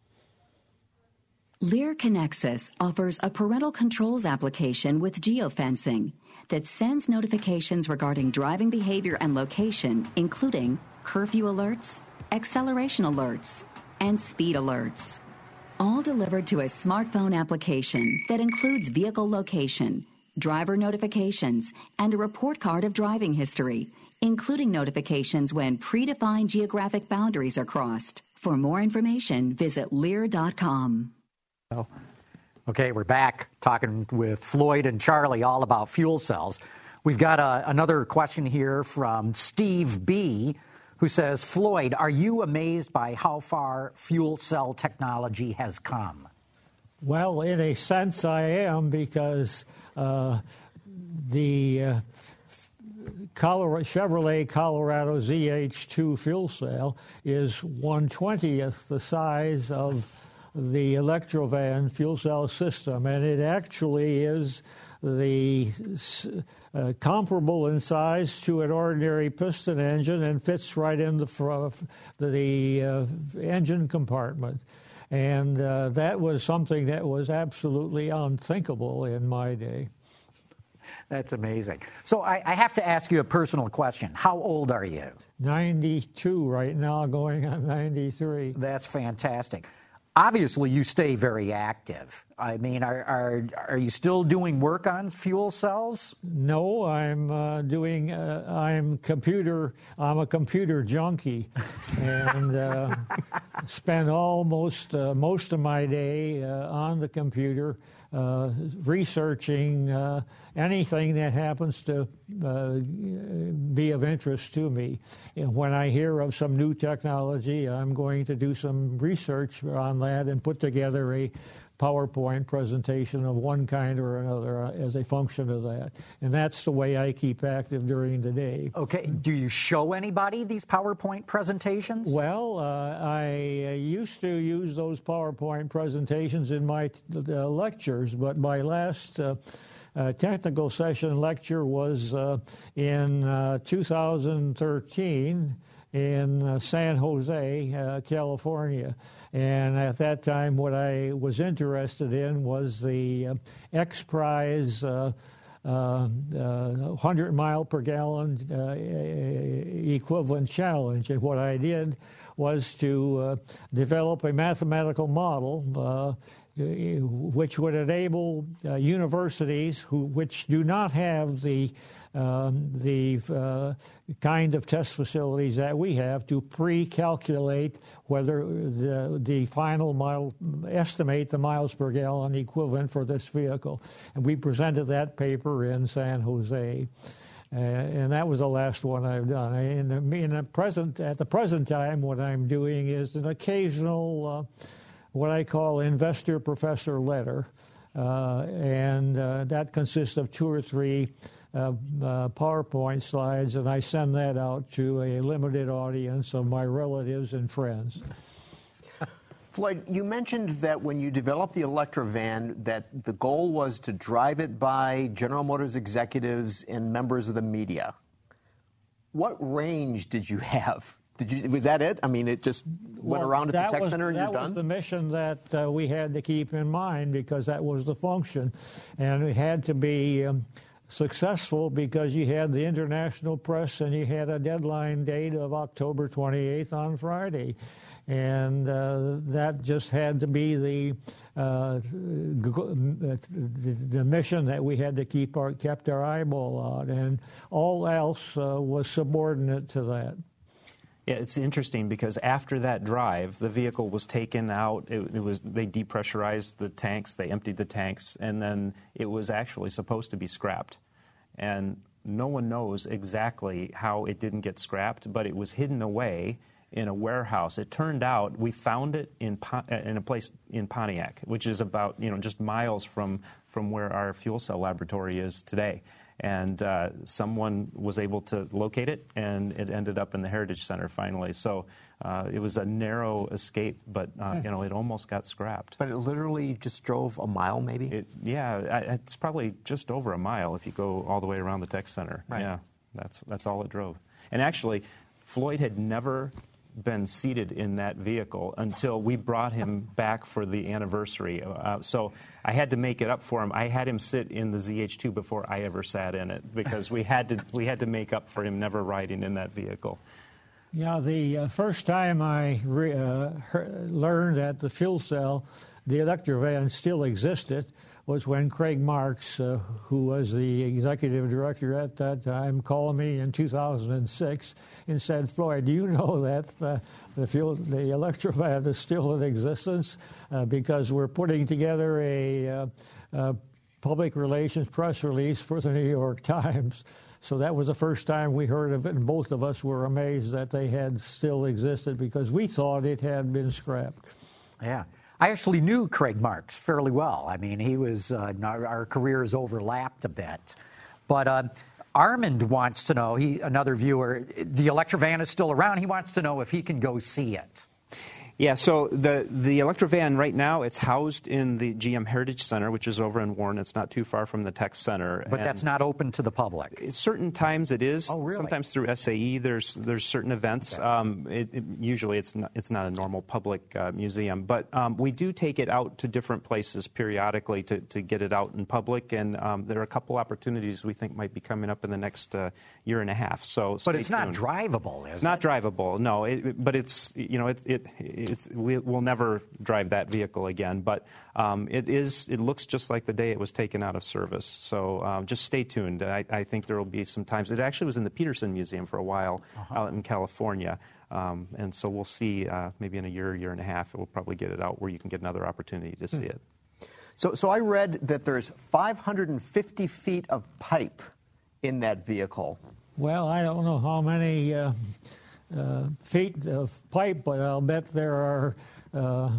S6: Lear Connexus offers a parental controls application with geofencing that sends notifications regarding driving behavior and location, including curfew alerts, acceleration alerts, and speed alerts. All delivered to a smartphone application that includes vehicle location, driver notifications, and a report card of driving history, including notifications when predefined geographic boundaries are crossed. For more information, visit Lear dot com.
S1: Okay, we're back talking with Floyd and Charlie all about fuel cells. We've got a, another question here from Steve B., who says, Floyd, are you amazed by how far fuel cell technology has come?
S5: Well, in a sense, I am, because uh, the uh, Colorado, Chevrolet Colorado Z H two fuel cell is one twentieth the size of the Electrovan fuel cell system, and it actually is the uh, comparable in size to an ordinary piston engine and fits right in the fr- the uh, engine compartment. And uh, that was something that was absolutely unthinkable in my day.
S1: That's amazing. So I, I have to ask you a personal question. How old are you?
S5: ninety-two right now, going on ninety-three.
S1: That's fantastic. Obviously, you stay very active. I mean, are are, are you still doing work on fuel cells?
S5: No, I'm uh, doing. Uh, I'm computer. I'm a computer junkie, and uh, spend almost uh, most of my day uh, on the computer, uh, researching uh, anything that happens to uh, be of interest to me. And when I hear of some new technology, I'm going to do some research on that and put together a PowerPoint presentation of one kind or another as a function of that. And that's the way I keep active during the day.
S1: Okay. Do you show anybody these PowerPoint presentations?
S5: Well, uh, I used to use those PowerPoint presentations in my uh, lectures, but my last uh, uh, technical session lecture was uh, in uh, two thousand thirteen in uh, San Jose, uh, California. And at that time, what I was interested in was the uh, X Prize uh, uh, uh, one hundred mile per gallon uh, equivalent challenge. And what I did was to uh, develop a mathematical model uh, which would enable uh, universities who which do not have the Um, the uh, kind of test facilities that we have to pre-calculate whether the, the final mile, estimate the miles per gallon equivalent for this vehicle. And we presented that paper in San Jose. Uh, and that was the last one I've done. In the, in the present, at the present time, what I'm doing is an occasional, uh, what I call investor professor letter. Uh, and uh, that consists of two or three Uh, uh, PowerPoint slides, and I send that out to a limited audience of my relatives and friends.
S3: Floyd, you mentioned that when you developed the Electrovan, that the goal was to drive it by General Motors executives and members of the media. What range did you have? Did you, was that it? I mean, it just went
S5: well,
S3: around at the tech
S5: was,
S3: center and you're done?
S5: That was the mission that uh, we had to keep in mind, because that was the function. And it had to be um, successful because you had the international press and you had a deadline date of October twenty-eighth on Friday. And uh, that just had to be the, uh, the mission that we had to keep our, kept our eyeball on. And all else uh, was subordinate to that.
S4: Yeah, it's interesting because after that drive, the vehicle was taken out. It, it was they depressurized the tanks, they emptied the tanks, and then it was actually supposed to be scrapped. And no one knows exactly how it didn't get scrapped, but it was hidden away in a warehouse. It turned out we found it in in a place in Pontiac, which is about you know just miles from from where our fuel cell laboratory is today. And uh, someone was able to locate it, and it ended up in the Heritage Center finally. So uh, it was a narrow escape, but uh, hmm. you know it almost got scrapped.
S3: But it literally just drove a mile, maybe?
S4: It, yeah, it's probably just over a mile if you go all the way around the tech center.
S3: Right.
S4: Yeah, that's that's all it drove. And actually, Floyd had never been seated in that vehicle until we brought him back for the anniversary. Uh, so I had to make it up for him. I had him sit in the Z H two before I ever sat in it because we had to we had to make up for him never riding in that vehicle.
S5: Yeah, the uh, first time I re, uh, heard, learned that the fuel cell, the Electrovan, still existed was when Craig Marks, uh, who was the executive director at that time, called me in two thousand six and said, "Floyd, do you know that uh, the fuel, the Electrovan is still in existence uh, because we're putting together a, uh, a public relations press release for the New York Times." So that was the first time we heard of it, and both of us were amazed that they had still existed because we thought it had been scrapped.
S1: Yeah. I actually knew Craig Marks fairly well. I mean, he was, uh, our, our careers overlapped a bit. But uh, Armand wants to know, he another viewer, the Electrovan is still around. He wants to know if he can go see it.
S4: Yeah, so the, the Electrovan right now, it's housed in the G M Heritage Center, which is over in Warren. It's not too far from the Tech Center.
S1: But and that's not open to the public?
S4: Certain times it is.
S1: Oh, really?
S4: Sometimes through S A E, there's there's certain events.
S1: Okay.
S4: Um, it, it, usually it's not, it's not a normal public uh, museum. But um, we do take it out to different places periodically to, to get it out in public. And um, there are a couple opportunities we think might be coming up in the next uh, year and a half. So
S1: But it's
S4: tuned.
S1: not drivable, is
S4: It's
S1: it?
S4: not drivable, no. It, but it's, you know, it, it It's, we, we'll never drive that vehicle again, but um, it is. It looks just like the day it was taken out of service. So um, just stay tuned. I, I think there will be some times. It actually was in the Peterson Museum for a while uh-huh. out in California, um, and so we'll see. Uh, maybe in a year, year and a half, we'll probably get it out where you can get another opportunity to see hmm. it.
S3: So, so I read that there's five hundred fifty feet of pipe in that vehicle.
S5: Well, I don't know how many uh, uh, feet of pipe, but I'll bet there are uh,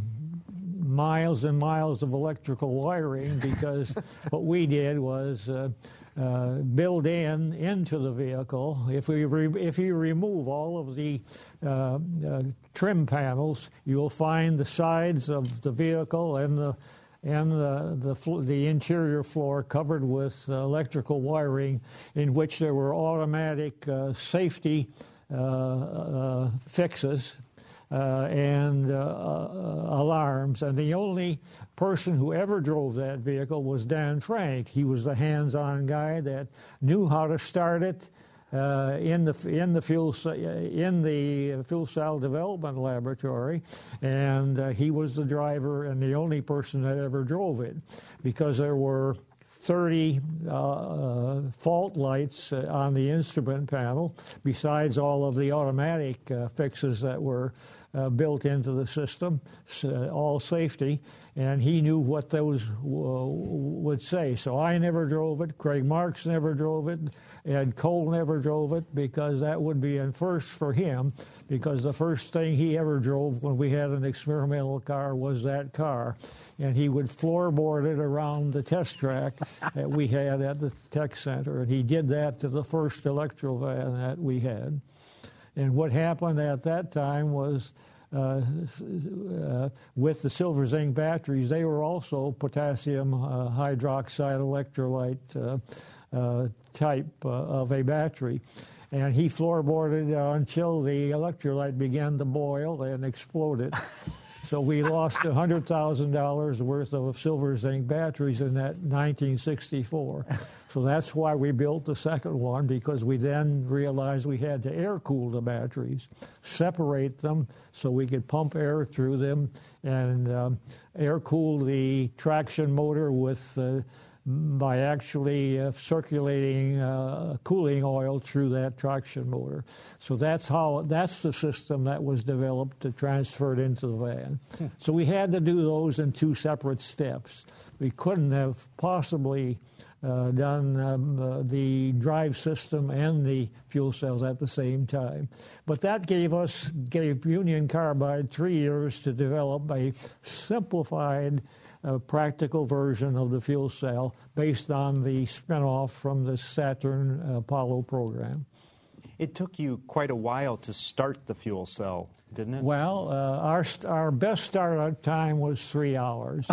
S5: miles and miles of electrical wiring, because what we did was uh, uh, build in into the vehicle. If we re- if you remove all of the uh, uh, trim panels, you will find the sides of the vehicle and the and the the, fl- the interior floor covered with uh, electrical wiring, in which there were automatic uh, safety uh, uh, fixes uh, and uh, uh, alarms. And the only person who ever drove that vehicle was Dan Frank. He was the hands-on guy that knew how to start it Uh, in the in the fuel in the fuel cell development laboratory, and uh, he was the driver and the only person that ever drove it, because there were thirty uh, uh, fault lights uh, on the instrument panel, besides all of the automatic uh, fixes that were uh, built into the system, uh, all safety, and he knew what those w- would say. So I never drove it, Craig Marks never drove it, Ed Cole never drove it, because that would be a first for him, because the first thing he ever drove when we had an experimental car was that car. And he would floorboard it around the test track that we had at the Tech Center. And he did that to the first Electrovan that we had. And what happened at that time was, uh, uh, with the silver zinc batteries, they were also potassium uh, hydroxide electrolyte uh, uh, type uh, of a battery. And he floorboarded uh, until the electrolyte began to boil and exploded. So we lost one hundred thousand dollars worth of silver zinc batteries in that nineteen sixty-four. So that's why we built the second one, because we then realized we had to air-cool the batteries, separate them so we could pump air through them, and um, air-cool the traction motor with uh, by actually uh, circulating uh, cooling oil through that traction motor. So that's how that's the system that was developed to transfer it into the van. Hmm. So we had to do those in two separate steps. We couldn't have possibly uh, done um, uh, the drive system and the fuel cells at the same time. But that gave us, gave Union Carbide three years to develop a simplified a practical version of the fuel cell based on the spinoff from the Saturn Apollo program.
S4: It took you quite a while to start the fuel cell, didn't it?
S5: Well, uh, our our best startup time was three hours.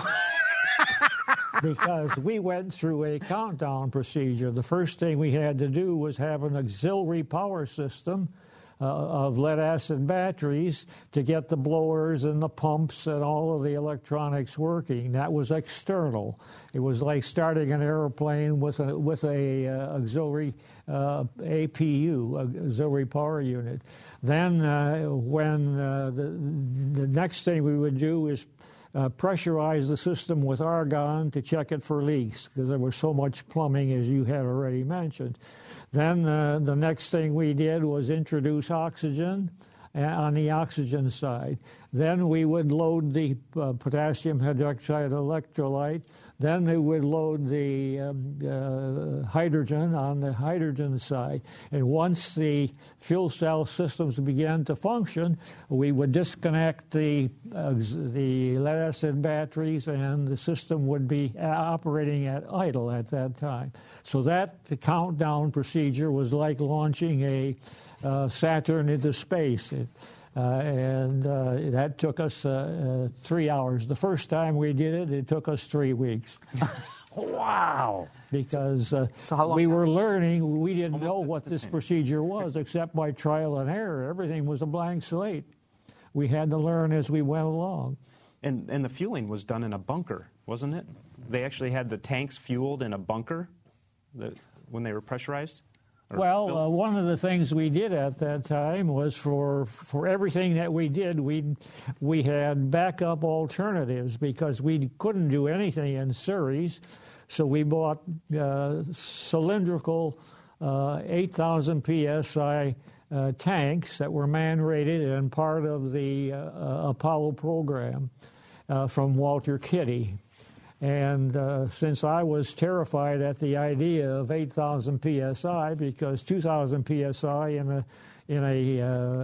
S5: Because we went through a countdown procedure. The first thing we had to do was have an auxiliary power system Uh, of lead-acid batteries to get the blowers and the pumps and all of the electronics working. That was external. It was like starting an airplane with a with a uh, auxiliary uh, A P U, auxiliary power unit. Then, uh, when uh, the the next thing we would do is Uh, pressurize the system with argon to check it for leaks, because there was so much plumbing, as you had already mentioned. Then uh, the next thing we did was introduce oxygen uh, on the oxygen side. Then we would load the uh, potassium hydroxide electrolyte. Then we would load the um, uh, hydrogen on the hydrogen side. And once the fuel cell systems began to function, we would disconnect the, uh, the lead-acid batteries, and the system would be operating at idle at that time. So that the countdown procedure was like launching a uh, Saturn into space. It, Uh, and uh, that took us uh, uh, three hours. The first time we did it, it took us three weeks.
S1: Wow!
S5: Because uh,
S3: so how long
S5: we were learning, we didn't know what this
S4: instantaneous.
S5: procedure was except by trial and error. Everything was a blank slate. We had to learn as we went along.
S4: And, and the fueling was done in a bunker, wasn't it? They actually had the tanks fueled in a bunker that, when they were pressurized? Or
S5: Well,
S4: filled?
S5: uh, one of the things we did at that time was for for everything that we did, we we had backup alternatives because we couldn't do anything in series. So we bought uh, cylindrical uh, eight thousand P S I uh, tanks that were man-rated and part of the uh, uh, Apollo program uh, from Walter Kitty. And uh, since I was terrified at the idea of eight thousand P S I, because two thousand P S I in a in a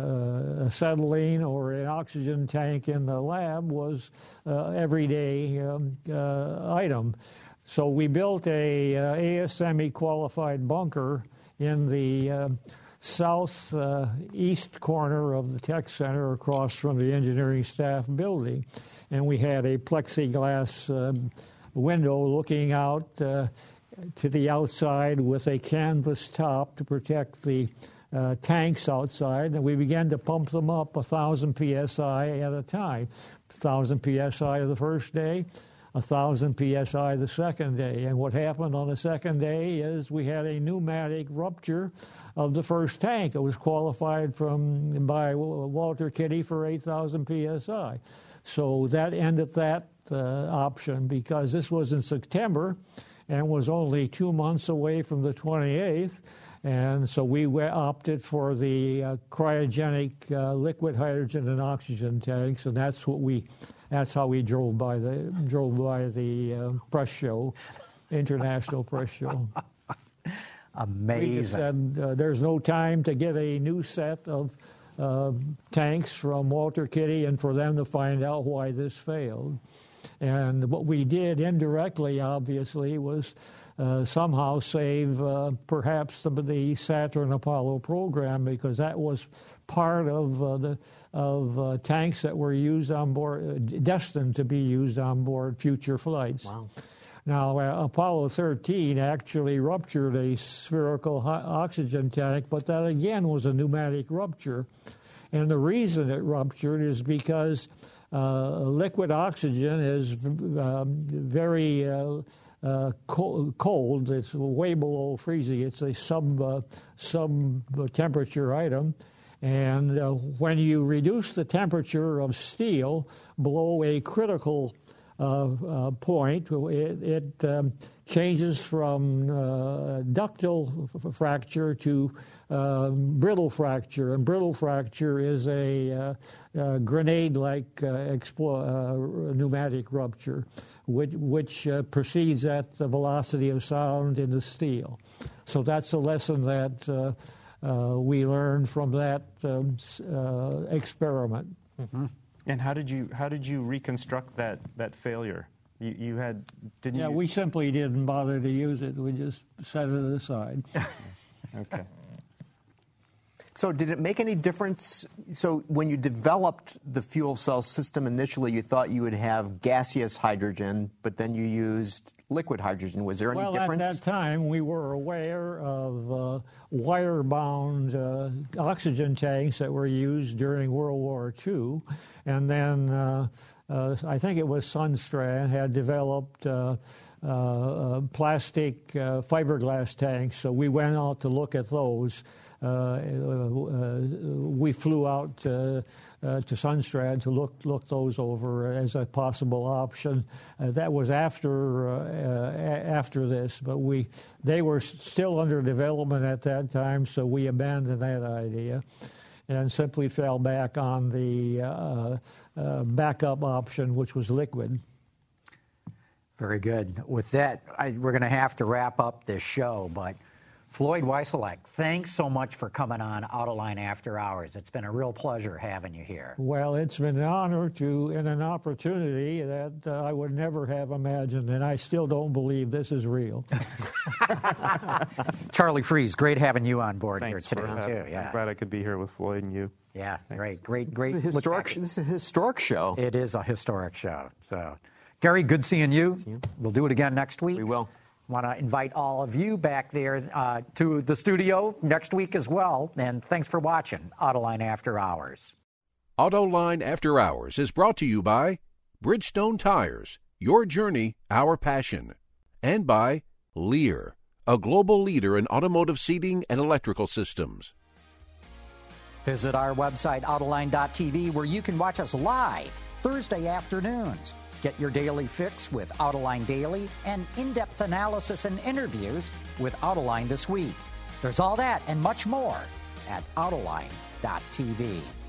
S5: uh, acetylene or an oxygen tank in the lab was uh, everyday um, uh, item. So we built a uh, A S M E qualified bunker in the uh, south uh, east corner of the tech center across from the engineering staff building. And we had a plexiglass uh, window looking out uh, to the outside with a canvas top to protect the uh, tanks outside. And we began to pump them up one thousand P S I at a time. one thousand P S I the first day, one thousand P S I the second day. And what happened on the second day is we had a pneumatic rupture of the first tank. It was qualified from by Walter Kitty for eight thousand P S I. So that ended that uh, option, because this was in September and was only two months away from the twenty-eighth. And so we opted for the uh, cryogenic uh, liquid hydrogen and oxygen tanks, and that's what we, that's how we drove by the drove by the uh, press show, international press show.
S1: Amazing.
S5: We just said uh, there's no time to get a new set of uh, tanks from Walter Kitty and for them to find out why this failed. And what we did indirectly, obviously, was uh, somehow save uh, perhaps the, the Saturn Apollo program, because that was part of uh, the of uh, tanks that were used on board, uh, destined to be used on board future flights.
S3: Wow.
S5: Now, uh, Apollo thirteen actually ruptured a spherical ho- oxygen tank, but that again was a pneumatic rupture. And the reason it ruptured is because uh, liquid oxygen is um, very uh, uh, co- cold. It's way below freezing. It's a sub, uh, sub temperature item. And uh, when you reduce the temperature of steel below a critical Uh, uh, point, it, it um, changes from uh, ductile f- fracture to uh, brittle fracture, and brittle fracture is a, uh, a grenade-like uh, explo- uh, pneumatic rupture, which, which uh, proceeds at the velocity of sound in the steel. So that's a lesson that uh, uh, we learned from that um, uh, experiment.
S3: Mm-hmm.
S4: And how did you how did you reconstruct that that failure? You, you had didn't
S5: Yeah,
S4: you?
S5: we simply didn't bother to use it. We just set it aside.
S4: Okay.
S3: So did it make any difference? So when you developed the fuel cell system initially, you thought you would have gaseous hydrogen, but then you used liquid hydrogen. Was there any
S5: well,
S3: difference?
S5: at that time, we were aware of uh, wire-bound uh, oxygen tanks that were used during World War Two. And then uh, uh, I think it was Sundstrand had developed uh, uh, uh, plastic uh, fiberglass tanks, so we went out to look at those. Uh, uh, we flew out uh, uh, to Sundstrand to look look those over as a possible option. Uh, that was after uh, uh, after this, but we they were still under development at that time, so we abandoned that idea. and simply fell back on the uh, uh, backup option, which was liquid.
S1: Very good. With that, I, we're going to have to wrap up this show, but Floyd Wieselek, thanks so much for coming on Autoline After Hours. It's been a real pleasure having you here.
S5: Well, it's been an honor to and an opportunity that uh, I would never have imagined, and I still don't believe this is real.
S1: Charlie Freeze, great having you on board
S4: Thanks
S1: here today,
S4: for, uh,
S1: too. Yeah.
S4: I'm glad I could be here with Floyd and you.
S1: Yeah,
S4: Thanks.
S1: great, great, great.
S3: This is, a
S1: look
S3: historic,
S1: back.
S3: this is a historic show.
S1: It is a historic show. So, Gary, good seeing you.
S3: See you.
S1: We'll do it again next week.
S3: We will.
S1: Want to invite all of you back there uh, to the studio next week as well. And thanks for watching Autoline After Hours.
S2: Autoline After Hours is brought to you by Bridgestone Tires, your journey, our passion, and by Lear, a global leader in automotive seating and electrical systems.
S1: Visit our website, autoline dot t v, where you can watch us live Thursday afternoons. Get your daily fix with Autoline Daily and in-depth analysis and interviews with Autoline This Week. There's all that and much more at autoline dot t v.